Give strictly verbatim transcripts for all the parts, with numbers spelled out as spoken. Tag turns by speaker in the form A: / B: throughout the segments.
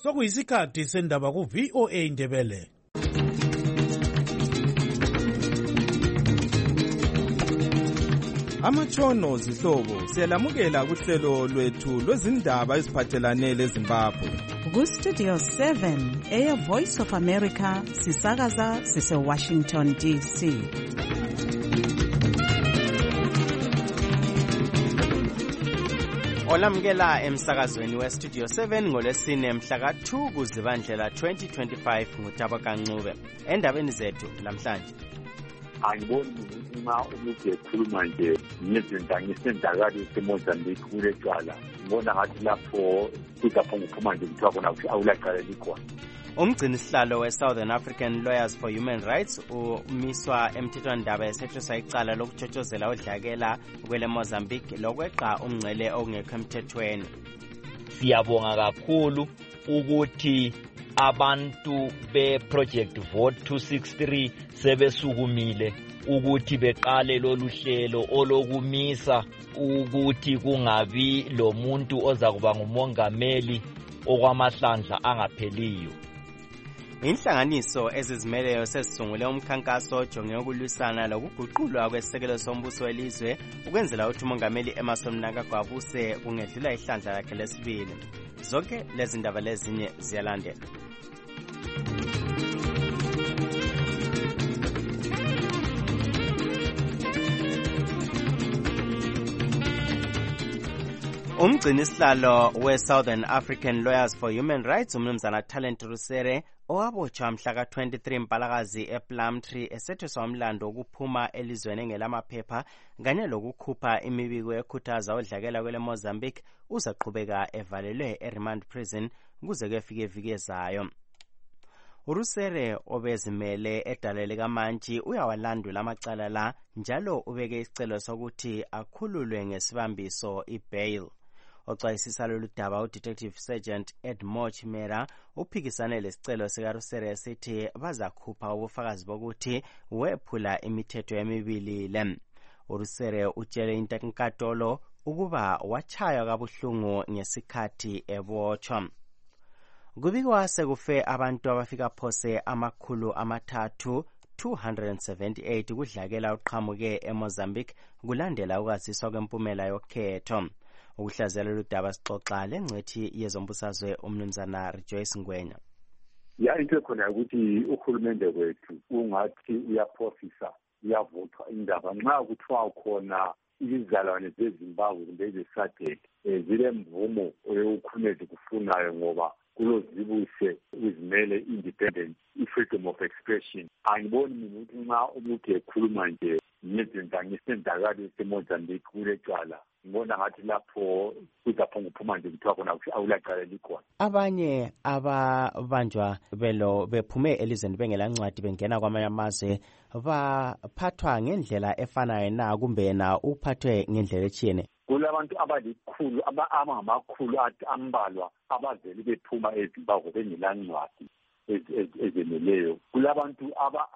A: sokuyisikhathi sendaba ku V O A Ndebele.
B: Amatshono zihlobo siyalamukela kuhlelo lwethu lwezindaba eziphathelane leZimbabwe.
C: Ku Studio seven eya Voice of America sisakaza sise Washington D C.
D: Olamukela emsakazweni we Studio seven ngolesine mhla ka two kuZibandlela twenty twenty-five nguThabo Kancube. Endabeni zethu namhlanje
E: angiboni ukuthi uma umuntu ekhuluma nje ngezinto ngesendakalo seMozambique kule cala ngibona ngathi lapho kuzaphuma uphuma nje kuthiwa khona ukuthi awulaqala likhona.
D: Umgcini sihlalo we-Southern African Lawyers for Human Rights umiswa emthethwandaba esethuswa icala lokutshotshozela udlakela kwele Mozambique lokweqa umngcele okungekho emthethweni.
F: Siyabonga kakhulu ukuthi abantu be-Project Vote two sixty-three sebesukumile ukuthi beqale lolu hlelo olokumisa ukuthi kungabi lo muntu oza kuba ngumongameli okwamahlandla angapheliyo.
D: Inhlanganiso ezizimeleyo sesisungule umkhankaso ojonge ukulwisana lokuguqulwa kwesekelo sombuso welizwe ukwenzela ukuthi umongameli Emmerson Mnangagwa abuse kungedlula ihlandla lakhe lesibili. Zonke lezi ndaba lezinye ziyalandela. Umgcini sihlalo we-Southern African Lawyers for Human Rights umnumzana Talent Rusere owabotshwa mhla ka twenty-three Mpalakazi ePlumtree esethuswa umlando wokuphuma elizweni ngelamaphepha kanye lokukhupha imibiko ekhuthaza udlakela kwele Mozambique uzaqhubeka evalelwe eRemand Prison kuze kufike iviki ezayo. Urusere obezimele edalele kaMantshi uyawalandula amacala la njalo ubeke isicelo sokuthi akhululwe ngesibambiso ibail. Oxwayisisa lolu daba uDetective Sergeant Edmore Chimera uphikisane lesicelo sikaRusere esithi bazakhupha ubufakazi bokuthi wephula imithetho emibili le. Urusere utshele inkantolo ukuba wachaywa kabuhlungu ngesikhathi ebotshwa. Kubikwa sekufe abantu abafika phose amakhulu amathathu two hundred seventy-eight kudlakela uqhamuke eMozambique kulandela ukwaziswa kwempumela yokhetho. Ukuhlazela ludaba sixoxa lengcethi yezombusazwe umnumzana Rejoice Ngwenya.
E: Ya into ekhona ukuthi uhulumende wethu ungathi uyaphosisa uyavuthwa indaba nxa kuthiwa khona izizalwane zeZimbabwe kumbe ezeSADC zile mvumo yokukhulumeza kufunayo ngoba kulozibuse uzimele independent i-freedom of expression. Angiboni mina ukuthi nxa umuntu ekhuluma nje ngezinto ngesendakalo seMozambique kule cala ngibona ngathi lapho kuzaphuma uphuma nje kuthiwa khona ukuthi awulaqala likhona.
D: Abanye ababanjwa belo bephume elizweni bengelancwadi bengena kwamanye amazwe baphathwa ngendlela efanayo na kumbe na uphathwe ngendlela ethiyene?
E: Kulabantu abalikhulu abangamakhulu ambalwa abavele bephuma eZimbabwe bengelancwadi ezeneleyo. Kulabantu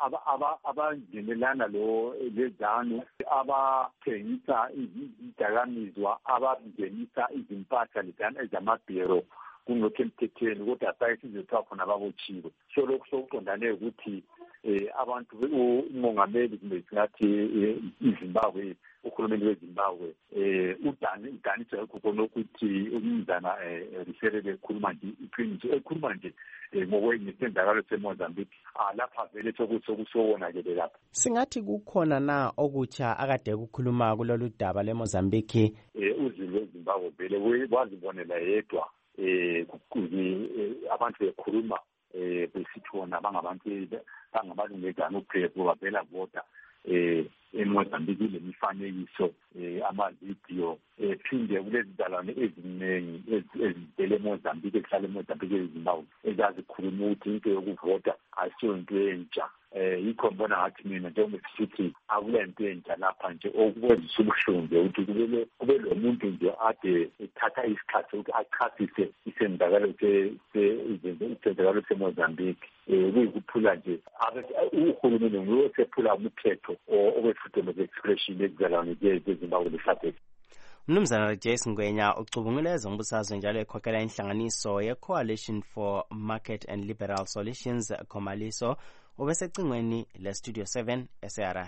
E: abangenelana lo lezanu abathengisa izidakamizwa abangenisa izimpahla lezana ezamabhero kungekho emthethweni kodwa sayisizothiwa khona babotshiwe. So lokhu sokuqondane ukuthi abantu umongameli kumbe singathi iZimbabwe uhulumeni weZimbabwe udani udanisa lokho lokuthi umzana Rusere ekhuluma nje iqiniso ekhuluma nje ngokwengisendakalo seMozambique lapha vele sokusowonakele lapha.
D: Singathi kukhona na okutsha akade kukhuluma kulolu daba leMozambique?
E: Uzulu weZimbabwe vele wazibonela yedwa abantu bekhuluma besithi wona bangabantu bangabalungezana uphepho bavela vota eMozambique lemifanekiso amavidiyo phinde kulezizalwane eziningi ezivele eMozambique ezihlala eMozambique eZimbabwe ezazikhuluma ukuthi into yokuvota ayisiyo into entsha. Yikho mbona ngathi mina njengoba sithi akulento entsha lapha nje okwenzisa ubuhlungu nje ukuthi kube kube lo muntu nje ade ethatha isikhathi ukuthi achasise isendakalo isendakalo seMozambique kuyikuphula nje uhulumeni nguye osephula umthetho owe-freedom of expression ezizalwane zeZimbabwe leSADC.
D: Mnumzana Rejoice Ngwenya ucubungule ezombusazwe njalo ekhokhela inhlanganiso ye-Coalition for Market and Liberal Solutions Khomaliso ubesecingweni le-Studio seven eseharare.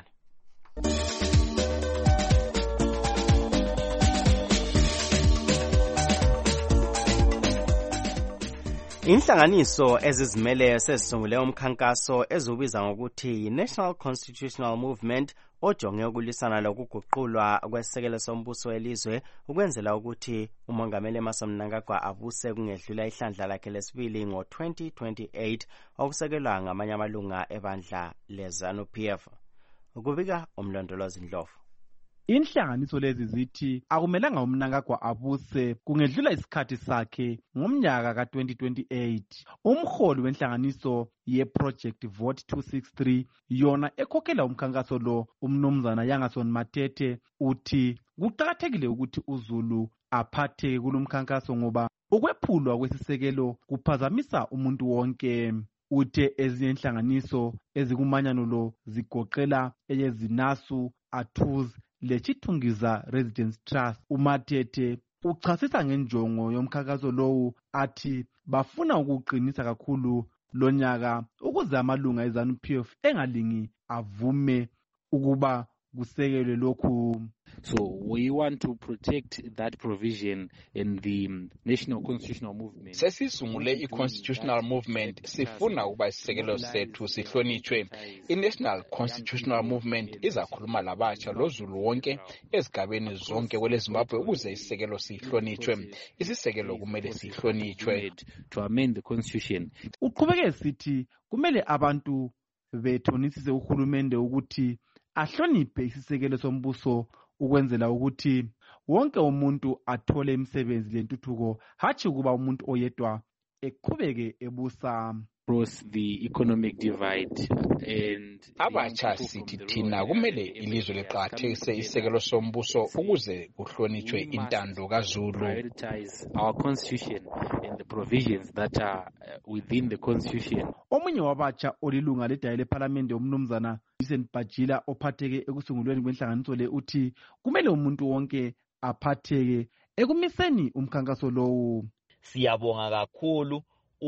D: Inhlanganiso ezizimeleyo sezisungule umkhankaso ezubiza ngokuthi yi-National Constitutional Movement ojonge ukulwisana lokuguqulwa kwesisekelo sombuso welizwe ukwenzela ukuthi umongameli Emmerson Mnangagwa abuse kungedlula ihlandla lakhe lesibili ngo-twenty twenty-eight okusekelwa ngamanye amalunga ebandla le-ZANU P F. Ukubika umlondolozi Ndlovu.
G: Inhlanganiso lezi zithi akumelanga uMnangagwa abuse kungedlula isikhathi sakhe ngomnyaka ka twenty twenty-eight. Umholi wenhlanganiso ye-Project Vote two sixty-three yona ekhokhela umkhankaso lo umnumzana Yangason Matete uthi kuqakathekile ukuthi uZulu aphatheke kulomkhankaso ngoba ukwephulwa kwesisekelo kuphazamisa umuntu wonke. Uthe ezinye inhlanganiso ezikumanyano lo zigoqela eyezinasu Atuz leChithungiza Residence Trust. Umatete uchasisa ngenjongo yomkhankaso lowu athi bafuna ukuqinisa kakhulu lonyaka ukuze amalunga eZANU P F engalingi avume ukuba kusekelwe lokhu.
H: So we want to protect that provision in the National Constitutional Movement.
I: Sesisungule i-Constitutional Movement sifuna ukuba isisekelo sethu sihlonitshwe. I-National Constitutional Movement izakhuluma labatsha loZulu wonke ezigabeni zonke kwele Zimbabwe ukuze isisekelo sihlonitshwe. Isisekelo kumele sihlonitshwe
H: to amend the constitution.
G: Uqhubeke sithi kumele abantu bethonisise uhulumende ukuthi ahloniphe isisekelo sombuso ukwenzela ukuthi wonke umuntu athole imisebenzi lentuthuko hathi kuba umuntu oyedwa eqhubeke ebusa.
H: Cross the economic divide and
I: abatsha sithi thina kumele ilizwe liqakathekise isisekelo sombuso ukuze kuhlonitshwe intando kaZulu.
H: Prioritize our constitution and the provisions that are within the constitution.
G: Omunye wabatsha olilunga ledaya leParliament umnumzana Vincent Bajila ophatheke ekusungulweni kwenhlanganiso le uthi kumele umuntu wonke aphatheke ekumiseni umkhankaso lowu.
F: Siyabonga kakhulu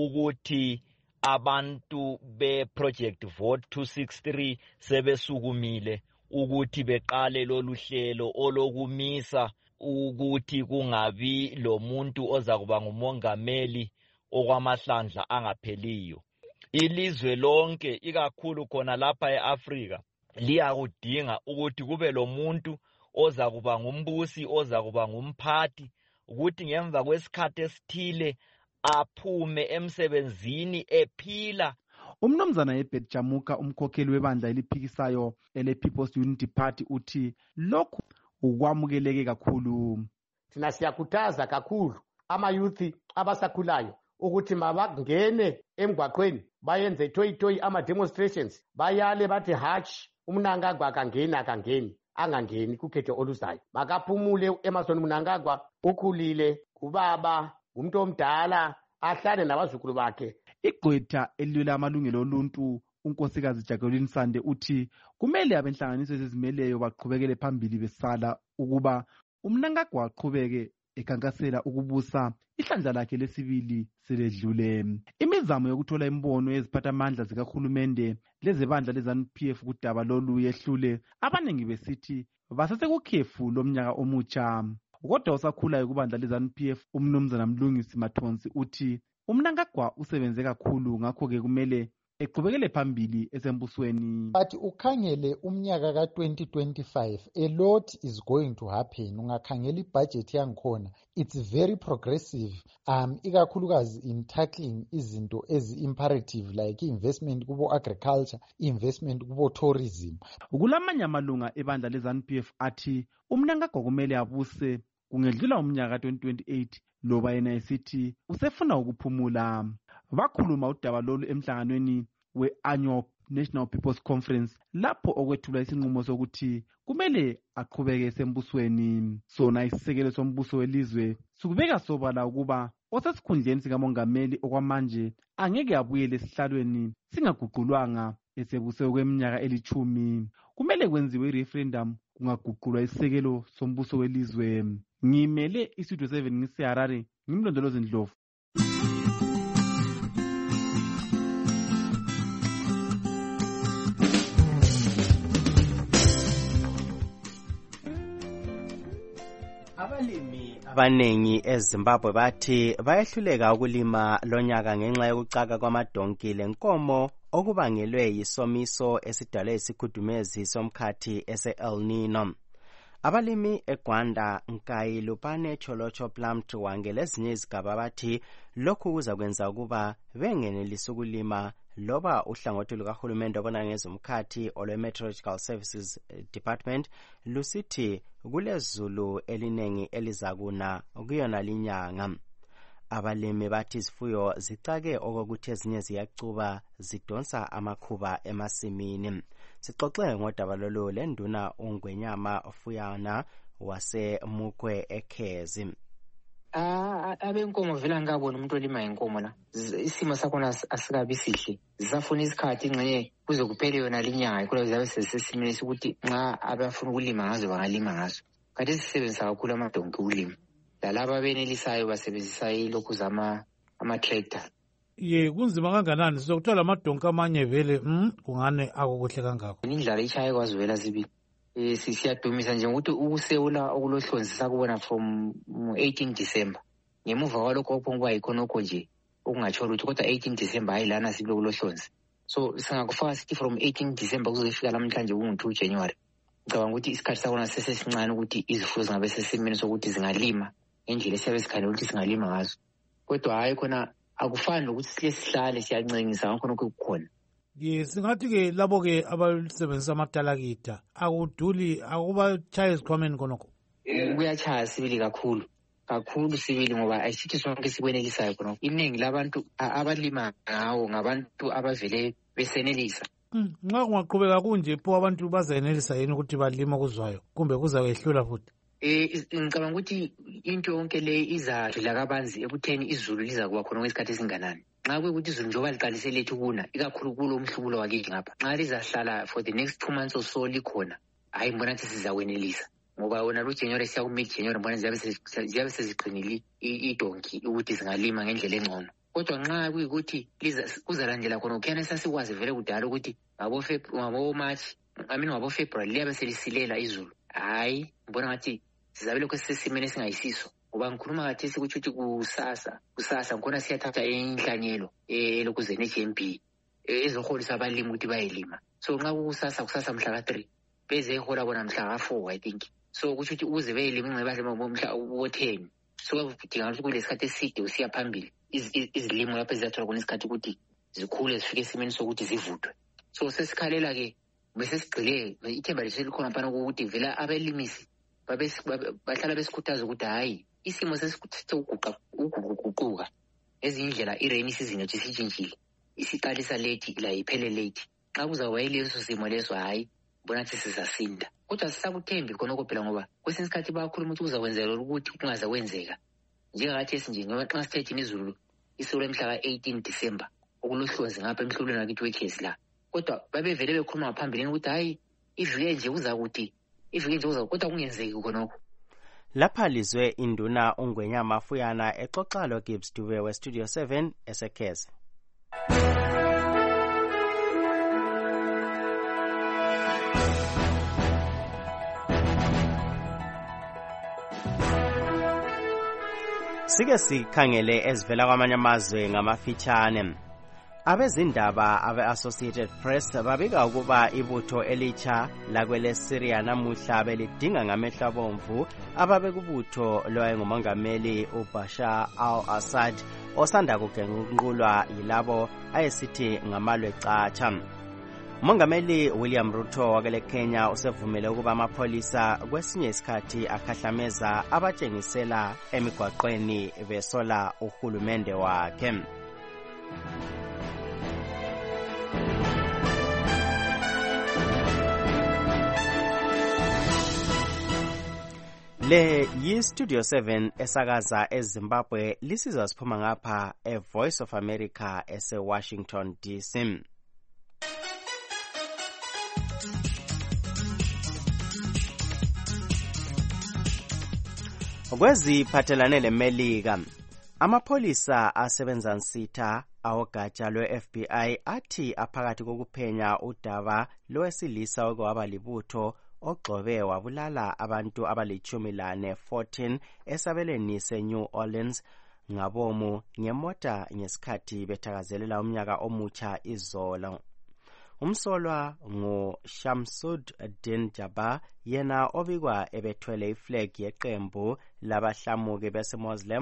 F: ukuthi abantu be-Project Vote two sixty-three sebesukumile ukuthi beqale lolu hlelo olokumisa ukuthi kungabi lo muntu oza kuba ngumongameli okwamahlandla angapheliyo. Ilizwe lonke ikakhulu khona lapha eAfrika liyakudinga ukuthi kube lo muntu oza kuba ngumbusi oza kuba ngumphathi ukuthi ngemva kwesikhathi esithile aphume emsebenzini ephila.
G: Umnumzana Ebert Jamuka umkhokheli webandla eliphikisayo ele People's Unity Party uthi lokhu ukwamukeleke kakhulu.
J: Thina siyakuthaza kakhulu amayouth abasakhulayo ukuthi mabangene emgwaqweni bayenze toy toy ama demonstrations bayale bathi hatch uMnangagwa akangena akangeni angangeni kukhetho oluzayo. Makaphumule Emmerson Mnangagwa ukhulile ubaba umuntu omdala ahlale nabazukulu bakhe.
G: Igqwetha elilwela amalungelo oluntu unkosikazi Jacqueline Sande uthi kumele abenhlanganiso ezizimeleyo baqhubekele phambili besala ukuba uMnangagwa aqhubeke ekhankasela ukubusa ihlandla lakhe lesibili seledlule. Imizamo yokuthola imbono yeziphathamandla zikahulumende lezebandla leZANU P F kudaba lolu yehlule abaningi besithi basesekukhefu lomnyaka omutsha. Kodwa usakhulayo kubandla leZANU P F umnumzana Mlungisi Mathonsi uthi uMnangagwa usebenze kakhulu ngakho ke kumele eqhubekele phambili esembusweni.
K: But ukhangele umnyaka ka twenty twenty-five a lot is going to happen. Ungakhangela ibudget yangikhona it's very progressive um ikakhulukazi in tackling izinto ezi imperative like investment kubo agriculture, investment kubo tourism.
G: Kulamanye amalunga ebandla leZANU P F athi uMnangagwa kumele abuse kungedlula umnyaka twenty twenty-eight loba yena esithi usefuna ukuphumula. Bakhuluma udaba lolu emhlanganweni we-Annual National People's Conference lapho okwethula isinqumo sokuthi kumele aqhubeke esembusweni. Sona isisekelo sombuso welizwe sikubeka sobala ukuba osesikhundleni sikamongameli okwamanje angeke abuyele esihlalweni singaguqulwanga esebuse kweminyaka elithumi. Kumele kwenziwe i-referendum kungaguqulwa isisekelo sombuso welizwe. ngimele istudio seven ngiseharare ngimlondolozi Ndlovu.
D: Abalimi abanengi eZimbabwe bathi bayehluleka ukulima lonyaka ngenxa yokucaka kwamadonki lenkomo okubangelwe yisomiso esidalwe isikhudumezi somkhathi ese-El Nino. Abalimi eGwanda, Nkayi, Lupane, Cholocho, Plumtree, Wange lezinye izigaba bathi lokhu kuza kwenza ukuba bengenelisa ukulima loba uhlangothi lukahulumende obona ngezomkhathi olwe-Meteorological Services Department lusithi kulezulu elinengi elizakuna kuyona linyanga. Abalimi bathi izifuyo zicake okokuthi ezinye ziyacuba zidonsa amakhuba emasimini. Sixoxe ngodaba lolu lenduna uNgwenyama Fuyana waseMukwe eKhezi.
L: Ah, abenkomo vela ngabona umuntu olima inkomo la. Isimo sakhona asikabi sihle. Zisafuna isikhathi ingcenye kuze kuphele yona linyanga ikho zabe sesimene ukuthi nxa abafuna ukulima ngazo bangalima ngazo. Kanti sisebenzisa kakhulu amadonki ukulima. Lalaba benelisayo basebenzisa ilokhu zama ama-tractor.
A: Ye kunzima kanganani sizokuthola amadonki amanye vele mm kungane akukuhle kangako.
L: Indlala ishaye kwazivela zibili. Eh sisiyadumisa nje ukuthi ukusewula okulohlonzi sakubona from eighteen December. Ngemuva kwalokho okuba ikhonokho nje okungatsho ukuthi kodwa eighteen December ayilana sibe kulohlonzi. So singakufaka sithi from eighteen December kuzofika namhlanje ku-two January. Ngicabanga ukuthi isikhathi sakona sesesincane ukuthi izifuyo zingabe sesimeni sokuthi zingalima endlela esiyabe sikhanele ukuthi singalima ngazo. Kodwa hayi khona akufani nokuthi sile sihlale siyancengisa ngakho nokho kukhona.
A: Ye singathi ke labo ke abasebenzisa amatalakita akuduli akubachaye izikhwameni konokho.
L: Kuyachaya sibili kakhulu. Kakhulu sibili ngoba ayisithi sonke sikwenelisayo khona. Iningi labantu abalima ngawo ngabantu abavele besenelisa.
A: Nxa kungaqhubeka kunje pho abantu bazenelisa yini ukuthi balima kuzwayo kumbe kuza kwehlula futhi?
L: Eh ngicabanga ukuthi into yonke le izadla kabanzi ekutheni izulu liza kuba khona ngesikhathi esinganani. Nxa kuyikuthi izulu njengoba liqalise lethu kuna ikakhulu kulo mhlubulo wakithi ngapha. Nxa lizahlala for the next two months or so likhona. Hayi mbona ukuthi sizakwenelisa. Ngoba wona lo January siya ku mid January mbona ziyabe ziyabe seziqinile idonki ukuthi zingalima ngendlela engcono. Kodwa nxa kuyikuthi liza kuzalandela khona ukuyana sasikwazi vele kudala ukuthi ngabo February ngabo March I mean ngabo February liyabe selisilela izulu. Hayi mbona ngathi sizabele kwesisimene singayisiso. Ngoba ngikhuluma kathesi ukuthi kusasa kusasa ngkhona siyathatha enhlanyelo elokuze ne-G M B ezoholisa abalimi ukuthi bayelima. So nxa kusasa kusasa mhla ka three beze ehola bona mhla ka four I think. So kusho ukuthi uze beyelima ingcebadle mhla wo ten. So kudinga ukuthi kulesikhathi eside usiya phambili izilimo lapho ezathola khona isikhathi ukuthi zikhule zifike esimeni sokuthi zivuthwe. So sesikhalela ke bese sigcile ithemba leselikhona phana ukuthi vela abelimisi bahlala besikhuthaza ukuthi hayi isimo sesikuthithe ukuguqa ukuguquka ezindlela i-rainy season yathi sitshintshile isiqalisa late la iphele late. Xa kuzawuba yileso simo leso hayi bona ukuthi sizasinda. Kodwa sisakuthembi khonoko phela ngoba kwesinye isikhathi bayakhuluma ukuthi kuzakwenzeka ukuthi kungaza kwenzeka. Njengakathi esinje ngoba xa sithethe izulu isule mhla ka eighteen December okulohlonzi ngapha emhlulweni wakithi wekhezi la. Kodwa babevele bekhuluma ngaphambili ukuthi hayi ivike nje kuza kuthi ivike nje kuza kodwa kungenzeki khonoko.
D: Lapha lizwe induna uNgwenyama Fuyana exoxa lo Gibbs Dube we Studio seven eseKhezi. Sike sikhangele ezivela kwamanye amazwe ngamafitshane. Abezindaba abe-Associated Press babika ukuba ibutho elitsha lakwele Syria namuhla belidinga ngamehlo abomvu ababekubutho lowayengumongameli uBashar al-Assad osanda kugenqulwa yilabo ayesithi ngamalwe catsha. Umongameli William Ruto wakele Kenya usevumele ukuba amapholisa kwesinye isikhathi akhahlameza abatshengisela emigwaqweni besola uhulumende wakhe. Le yi Studio seven esakaza eZimbabwe lisizwa siphuma ngapha e Voice of America ese Washington D C. Kweziphathelane leMelika, amapholisa asebenza nsitha awogatsha lwe-F B I athi aphakathi kokuphenya udaba lowesilisa okwaba libutho ogxobe wabulala abantu abalichumi lane fourteen esabelweni se-New Orleans ngabomu ngemota ngesikhathi bethakazelela umnyaka omutsha izolo. Umsolwa nguShamsud Din Jabbar, yena obikwa ebethwele iflag yeqembu labahlamuki bese-Muslim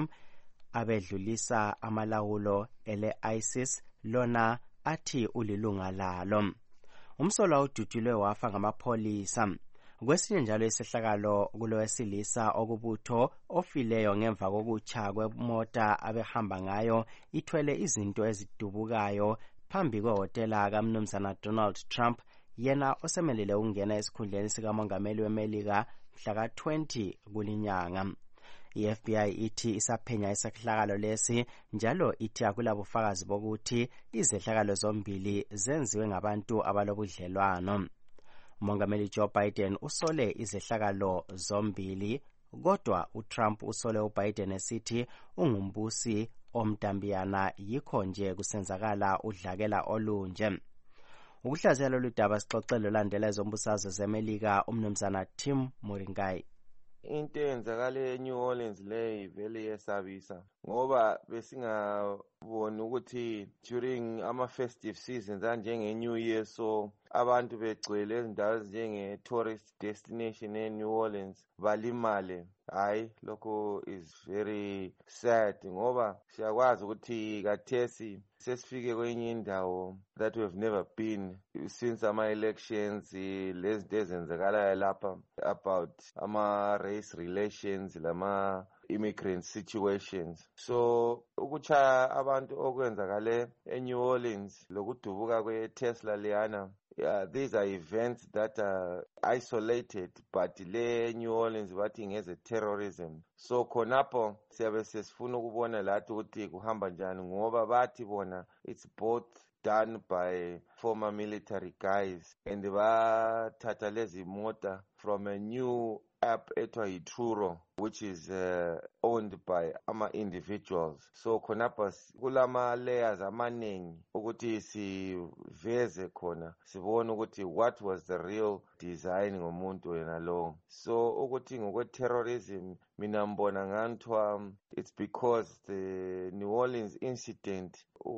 D: abedlulisa amalawulo ele-ISIS, lona athi ulilunga lalo. Umsolwa udutshulwe wafa ngamapholisa. Kwesinye njalo isehlakalo kulowesilisa okubutho ofileyo ngemva kokutsha kwemota abehamba ngayo ithwele izinto ezidubukayo phambi kwehotela kaMnumzana Donald Trump, yena osemelele ukungena esikhundleni sikamongameli weMelika mhlaka twenty kulinyanga. I-F B I ithi isaphenya isehlakalo lesi, njalo ithi akulabufakazi bokuthi izehlakalo zombili zenziwe ngabantu abalobudlelwano. Umongameli Joe Biden usole izehlakalo zombili, kodwa uTrump usole uBiden esithi ungumbusi omdambiyana, yikho nje kusenzakala udlakela olunje. Ukuhlaziya lolu daba sixoxele landela ezombusazwe zeMelika umnumzana Tim Moringai.
M: Into eyenzakale eNew Orleans le vele yesabisa ngoba besingaboni ukuthi during ama festive seasons njenge New Year so abantu begcwele ezindawo ezinjenge tourist destination eNew Orleans balimale. Hayi, lokho is very sad ngoba siyakwazi ukuthi kathesi sesifike kwenye indawo that we have never been since ama elections, lezinto ezenzakala lapha about ama race relations lama immigrant situations. So ukuchaya abantu okwenzakale eNew Orleans lokudubuka kweTesla leyana, yeah, these are events that are isolated, but le New Orleans bathi ngeze terrorism. So khonapho siyabe sesifuna ukubona lathi ukuthi kuhamba njani ngoba bathi bona it's both done by former military guys and bathatha lezi mota from a new app etwa Truro, which is uh, owned by ama individuals. So khonapha kulama layers amaningi ukuthi siveze khona sibone ukuthi what was the real design ngomuntu yena lo. So ukuthi ngokwe terrorism mina mbona ngantwa it's because the New Orleans incident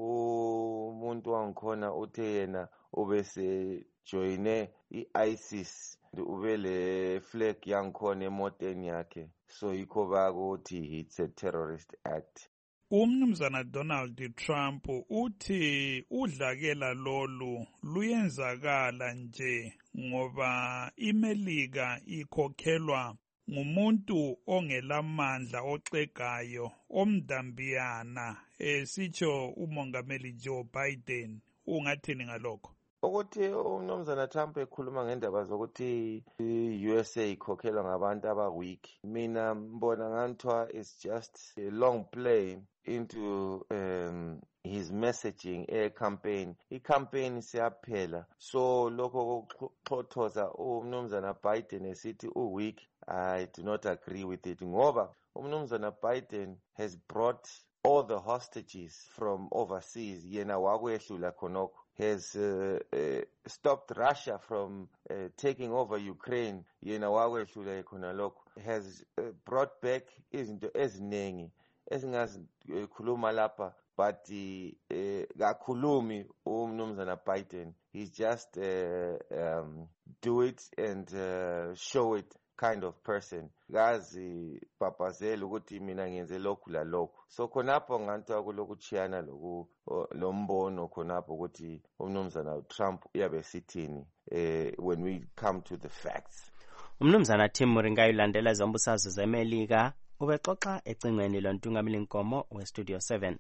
M: umuntu wangikhona uthe yena ubese joine i-ISIS ubele flag yangikhona emoteni yakhe, so yikho bakuthi it's a terrorist act.
N: Umnumzana Donald Trump uthi udlakela lolu luyenzakala nje ngoba iMelika ikhokhelwa ngumuntu ongelamandla oxegayo omdambiyana, esitsho umongameli Joe Biden. Ungathini ngalokho?
M: Ukuthi umnumzana Trump ekhuluma ngendaba zokuthi i-U S A ikhokhelwa ngabantu aba-weak, mina mbona nganthiwa it's just a long play into um, his messaging e-campaign. I-campaign siyaphela, so lokho kokuxhothoza umnumzana Biden esithi u-weak, I do not agree with it ngoba umnumzana Biden has brought all the hostages from overseas, yena wakwehlula khonokho, has uh, uh, stopped Russia from uh, taking over Ukraine, yena wakwehlula khona lokho, has uh, brought back izinto eziningi esingazikhuluma lapha, but kakhulumi umnumzana Biden. He's just uh, um, do it and uh, show it kind of person. Gazi papazela ukuthi mina ngenze lokhu la lokhu. So khonapho ngantwa kulokuchiyana loku lombono khonapho ukuthi umnumzana Trump uyabe sithini eh when we come to the facts.
D: Umnumzana Tim Moringai ulandela zombusazwe zeMelika ubexoxa ecingweni lontungameli Nkomo we Studio seven.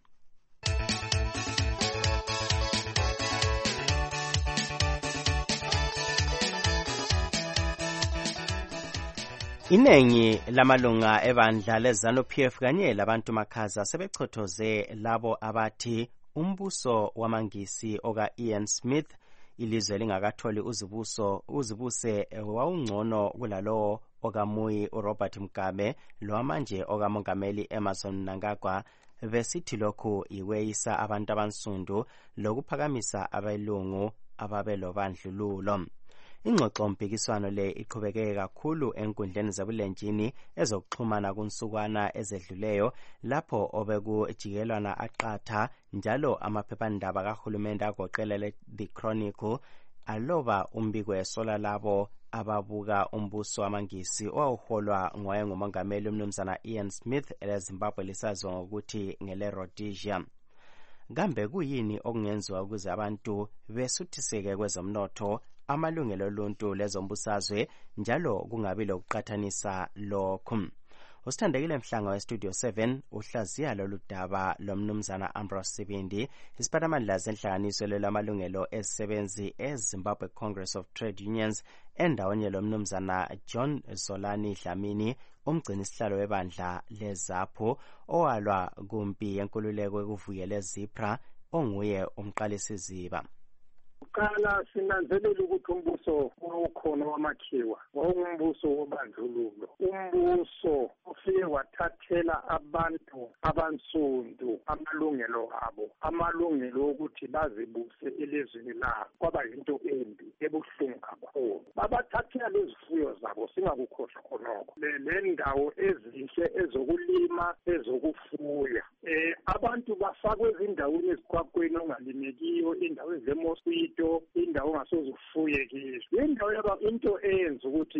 D: Inengi lamalunga ebandla leZanu-P F kanye labantu makhaza sebechothoze labo abathi umbuso wamangisi oka Ian Smith ilizwe lingakatholi uzibuso uzibuse wawungcono kulalo okamuyi uRobert Mugabe lowamanje okamongameli Emmerson Mnangagwa besithi lokhu iweyisa abantu abansundu lokuphakamisa abelungu ababelobandlululo. Ingxoxo mpikiswano le iqhubeke kakhulu enkundleni zabulenjini ezokuxhumana kunsukwana ezedluleyo lapho obekujikelwana aqatha njalo amaphephandaba kahulumende agoqela The Chronicle aloba umbiko esola labo ababuka umbuso wamangisi owawuholwa ngowayengumongameli umnumzana Ian Smith eleZimbabwe lisaziwa ngokuthi ngele Rhodesia. Kambe kuyini okungenziwa ukuze abantu besuthiseke kwezomnotho, amalungelo oluntu lezombusazwe njalo kungabi lokuqathanisa lokhu? Usithandekile Mhlanga weStudio seven uhlaziya lolu daba lomnumzana Ambrose Sibindi, isiphathamandla senhlanganiso lelamalungelo ezisebenzi eZimbabwe Congress of Trade Unions, endawonye lomnumzana John Zolani Dlamini, umgcini sihlalo webandla leZAPU owalwa kumpi yenkululeko ekuvuyele Zipra, onguye umqalisi ziba.
O: Ukala sinanzelela ukuthi umbuso ukhona wamakhiwa wawumbuso wobandlululo, umbuso ufike wathathela abantu abansundu amalungelo abo, amalungelo ukuthi bazibuse elizweni labo. Kwaba yinto embi ebuhlungu kakhulu. Babathathela lezifuyo zabo, singakukhohlwa khonokho. Le ndawo ezinhle ezokulima ezokufuya, eh abantu bafakwe ezindaweni ezikwakweni ongalimekiyo, indawo ezemosquito, indawo ongasoze ufuye kizo. Indawo yaba into eyenza ukuthi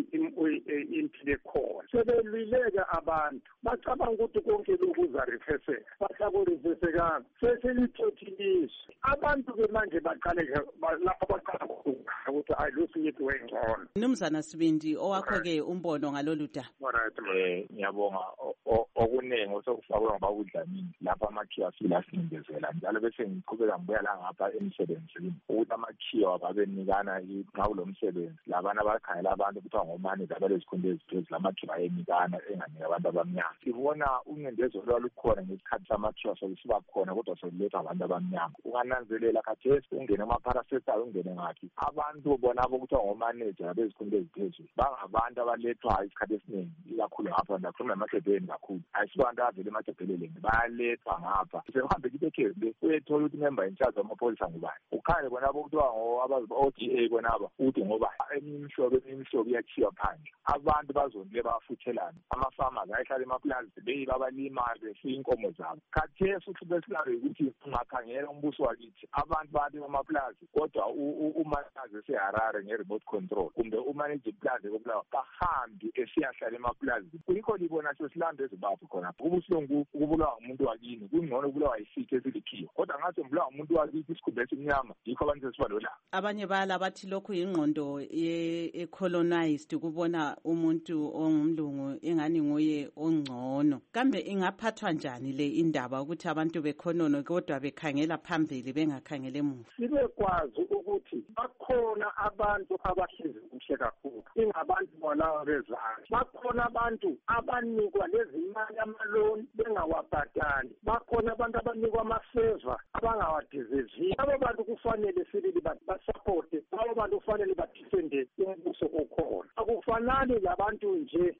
O: impilo khona. Sebelileka abantu bacabanga ukuthi konke lokhu kuzarefeseka, basakurefesekanga. Seselithethilizwe abantu ke manje baqale lapho baqala ukuthi ayilosiyithi wengcono.
C: Mnumzana Sibindi, owakho-ke umbono ngalolu daba?
E: Alright, eh ngiyabonga okuningi osokufakwe ngabakudlamini lapha amakhiwa silasindezela njalo bese ngiqhubeka ngibuya la ngapha emsebenzini ukuthi amakhiwa babenikana nxa kulomsebenzi labana abakhangela abantu kuthiwa ngomane zabalezikhunde eziphezulu lamakhiwa enikana enganika abantu abamnyama. Sibona uncindezelo olukhona ngesikhathi samakhiwa sokusiba khona kodwa sokuletha abantu abamnyama. Ungananzelela khathesi ungene emapharasetha ungene ngaphi abantu bona abo kuthiwa ngomaneja bezikhunde eziphezulu bangabantu abalethwa isikhathi esiningi ikakhulu ngapha ndakhuluma emakhebheni kakhulu ayisibantu avele emakhebheleleni bayalethwa ngapha sehambe kibekhe uyethola ukuthi member in charge amapholisa ngubani ukhale bona abo kuthiwa O D A bonaba uthi ngoba imihlobo imihlobo iyakhiwa phandle abantu bazondile bafuthelana ama-farmers ayihlala emaplazi beyiba abalima befuya inkomo zabo. Khathesi uhlupho silalo ukuthi ungakhangela umbuso wakithi abantu bathi emaplazi kodwa umanazi eseHarare nge-remote control kumbe umanage iplazi kokulapha bahambi esiyahlala emaplazi. Kuyikho libona sesilambe eZimbabwe khona ubuhlungu ukubulawa umuntu wakini kungcono ukubulawa yisithi esilikhiyo kodwa ngathi mbulawa umuntu wakithi isikhumba esimnyama yikho abantu sesibalola.
C: Abanye bala bathi lokhu ingqondo ye-colonized kubona umuntu ongumlungu engani nguye ongcono. Kambe ingaphathwa njani le indaba ukuthi abantu bekhonono kodwa bekhangela phambili bengakhangele emuva?
O: Sibekwazi ukuthi bakhona abantu abahlezi kuhle kakhulu ingabantu bona bezandla. Bakhona abantu abanikwa lezi mali amaloni bengawabhadali. Bakhona abantu abanikwa amafeva abangawadeservi. Abo bantu kufanele sibili basupporte, abo bantu kufanele badefende umbuso okhona. Akufanele labantu nje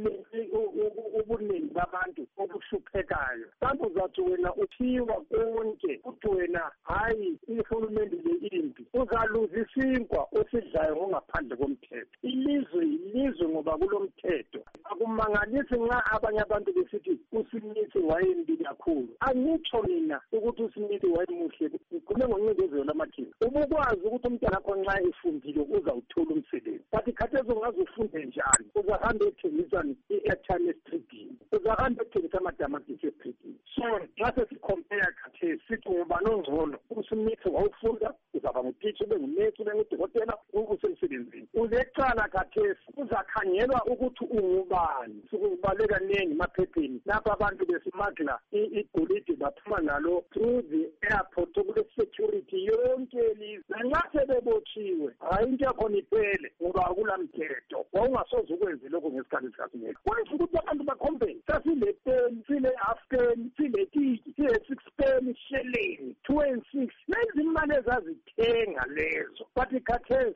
O: ubuningi babantu obuhluphekayo. Bantu zathi wena uthiwa konke uthi wena hayi ihulumende le impi uzaluza isinkwa osidlayo ngaphandle komthetho. Ilizwe ilizwe ngoba kulomthetho. Akumangalisi nxa abanye abantu besithi uSmith wayembi kakhulu. Angitsho mina ukuthi uSmith wayemuhle kume ngoncindezelo lamakhiwa. Ubukwazi ukuthi umntwana wakho nxa efundile uzawuthola umsebenzi. But khathesi ungazufunde njani? Uzahamba ethengisa i-airtime estribhini. Uzahamba ethengisa amadamatisi estribhini. So nxa sesicompare khathesi sithi ngubani ongcono. uSmith wawufunda uzaba ngutitsha ube ngunesi ube ngudokotela ubusemsebenzini. Ulecala khathesi uzakhangelwa ukuthi ungubani. Sikubaleka nengi emaphepheni lapha abantu besimagla igolide baphuma nalo through the airport kule security yonke elizwe. Nxa sebebotshiwe hayi into yakhona iphele ngoba akulamthetho. Wawungasoze ukwenze lokho ngesikhathi sikaSmith. Kwenza ukuthi abantu bakhombele sasile ten sile half ten sile tiki sile six ten shelling two and six lezi imali ezazithenga lezo. But khathesi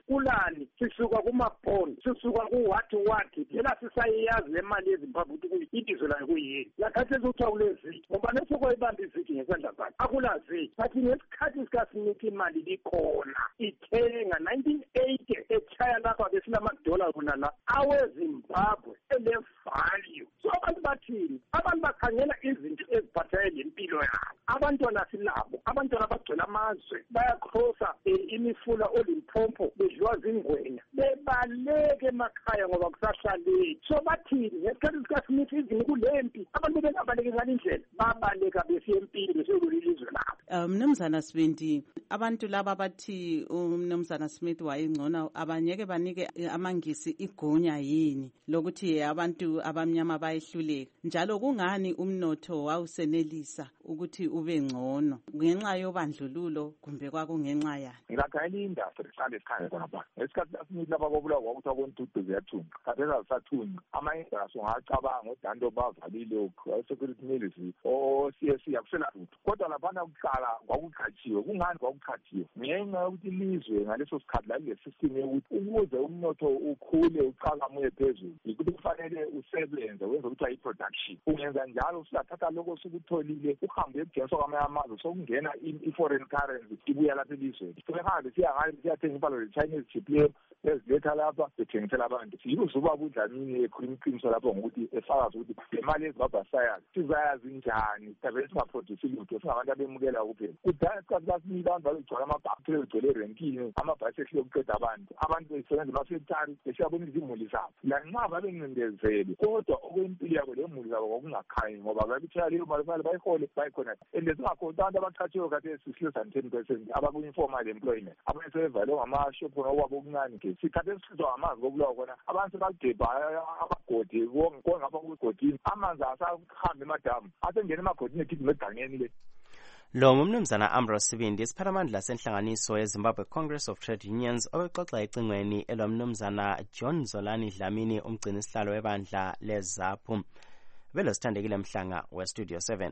O: kulani sisuka kumabhondi sisuka kuwathi wathi phela sisayazi le mali yeZimbabwe ukuthi ibizo layo kuyini lakhathesi kuthiwa kulezigi ngoba nesokoyibamba izigi ngesandla sakhe akulazi bathi ngesikhathi sikaSmith imali likhona ithenga nineteen eighty echaya lapha besinamadola wona la aweZimbabwe ele-value so abantu bathini abantu bakhangela izinto eziphathelene lempilo yabo abantwana silabo abantwana bagcwele amazwe bayakrosa imifula olimpompo bedliwa zingwenya bebaleke emakhaya ngoba kusahlaleki so bathini ngesikhathi sikaSmith izini kulempi abantu bengabaleki ngale ndlela babaleka besiya empini beselolu ilizwe labo.
C: Mnumzana Sibindi, abantu laba bathi uMnumzana Smith wayengcono abanyeke banike amangisi igunya yini lokuthi abantu abamnyama bayehluleka njalo kungani umnotho wawusenelisa ukuthi ube ngcono ngenxa yobandlululo kumbe kwakungenxa yani?
E: Ngilakhayela industry sihlale sikhanye khona pha ngesikhathi laSmith lapha kobulawa kwakuthi abontudu ziyathunqa khathesi azisathunqi ama-industry ungacabanga odanto bavalile o-security military o-C S C akusela lutho kodwa laphana kuqala kwakuqhatshiwe kungani kwakuqhatshiwe ngenxa yokuthi ilizwe ngaleso sikhathi lalile-system yokuthi ukuze umnotho ukhule uqakame uye phezulu yikuthi kufanele usebenze wenze ukuthi ayi-production ungenza njalo usathatha lokho sukutholile uhambe ekujenswa kwamanye amazwe sokungena i-foreign currency ibuya lapha elizweni sebehambe siyangayo siyathenga impalo le-Chinese chip leyo eziletha lapha bethengisela abantu yibuzuba budlamini ekhuluma iqiniso lapho ngokuthi efakazi ukuthi le mali yeZimbabwe sayazi sizayazi njani tabe singaproduce lutho singabantu abemukela kuphela kudala isikhathi kaSmith abantu babegcwala amabhaktheri begcwele erenkini amabhayisekile okuqeda abantu abantu besebenza emafektari besiyabona izimuli zabo lanxa babencindezele kodwa okwempilo yabo le muli zabo kwakungakhanyi ngoba babethela leyo mali kumele bayihole bayikhona and singakhona abantu abaqhatshiwe khathesi less than ten percent abaku-informal employment abanye sebevalwe ngamashophu nokwabo okuncane ke sikhathi esisizwa ngamanzi kokulawa khona abantu sebagebha amagodi kongapha kwegodini amanzi asahambe emadamu asengena emagodini egijima egangeni le.
D: Lo ngumnumzana Ambrose Sibindi isipharamandla senhlanganiso yeZimbabwe Congress of Trade Unions obexoxa ecingweni elomnumzana John Zolani Dlamini umgcini sihlalo webandla leZAPU. Velo sithandekile Mhlanga weStudio seven.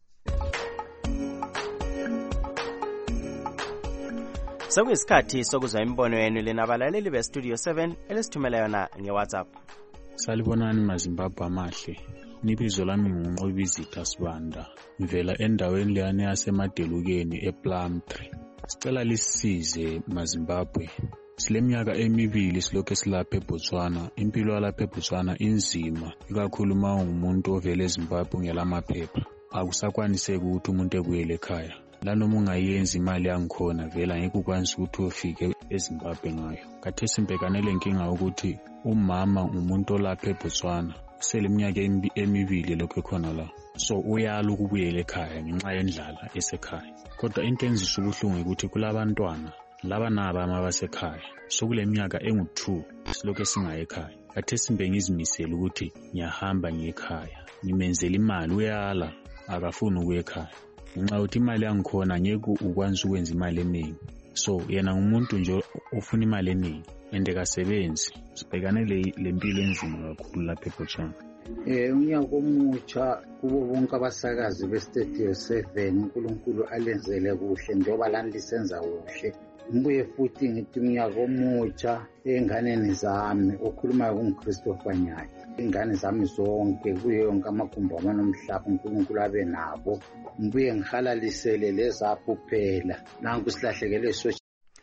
D: Sokuyisikhathi sokuzwa imibono yenu lenabalaleli beStudio seven elisithumela yona ngeWhatsApp.
H: Salibonani maZimbabwe amahle. Nibizo lami nguNqobizitha Sibanda. Ngivela endaweni leyana yasemadelukeni ePlumtree. Sicela lisize maZimbabwe. Sileminyaka emibili silokho silapha eBotswana. Impilo yalapha eBotswana inzima, ikakhulu uma ungumuntu ovela eZimbabwe ngelamaphepha. Akusakwaniseki ukuthi umuntu ebuyele ekhaya. Lanoma ungayenza imali yangikhona vela ngeke ukwanise ukuthi ufike eZimbabwe ngayo. Khathesi mbhekanele inkinga ukuthi umama umuntu olapha eBotswana seleminyaka emibili lokho ekhona la, so uyala ukubuyela ekhaya ngenxa yendlala esekhaya. Kodwa into enzisa ubuhlungu ukuthi kulabantwana laba naba abasekhaya sokule minyaka engu-two silokho singaye ekhaya. Khathesi bengizimisela ukuthi ngiyahamba ngiyekhaya, ngimenzela imali, uyala akafuni ukuya ekhaya ngenxa yokuthi imali yangikhona ngeke ukwanise ukwenza imali eningi. So yena ngumuntu nje ufuna imali eningi ende kasebenzi. Sibhekane le mpilo enzima kakhulu lapha eBotswana.
P: Eh unyaka omutsha kubo bonke abasakazi beStudio seven uNkulunkulu alenzele kuhle njengoba lani lisenza kuhle. Ngibuye futhi ngithi unyaka omutsha enganeni zami okhuluma kuNgChristopher Nyaki. Ingane zami zonke kuyo yonke amagumbi amanomhlaba uNkulunkulu abe nabo. Ngibuye ngihalalisele leZAPU kuphela nanku silahlekele so.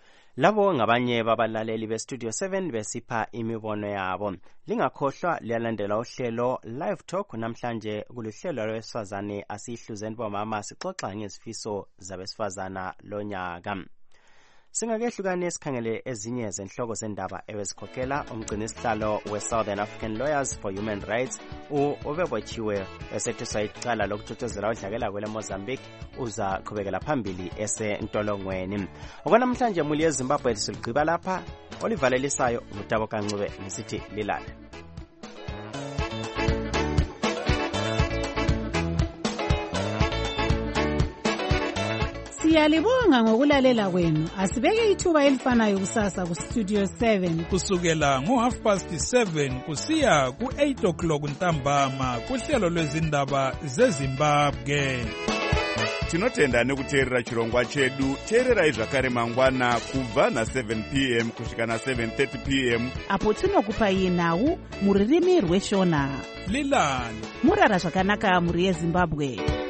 D: Labo ngabanye babalaleli beStudio seven besipha imibono yabo. Lingakhohlwa liyalandela uhlelo Live Talk namhlanje kuluhlelo lwesifazane asihluzeni bomama sixoxa ngezifiso zabesifazana lonyaka. Singakehlukane sikhangele ezinye zenhloko zendaba ebezikhokhela umgcini sihlalo we-Southern African Lawyers for Human Rights ubebotshiwe esethiswa icala lokuthuthuzela udlakela kwele Mozambique uza qhubekela phambili esentolongweni. Okwanamhlanje muli yeZimbabwe siligqiba lapha olivalelisayo ngutabo kancube ngisithi lilale.
Q: Siyalibonga ngokulalela kwenu. Asibeke ithuba elifanayo kusasa ku Studio seven
N: kusukela ngo half past seven kusiya ku eight o'clock ntambama kuhlelo lwezindaba zeZimbabwe.
R: tinotenda nekuteerera chirongwa chedu. Teererai zvakare mangwana kubva na-seven p m kusvika na-seven thirty p m
S: apo tinokupai nhau mururimi rweshona.
N: Lilani
S: murara zvakanaka mhuri yeZimbabwe.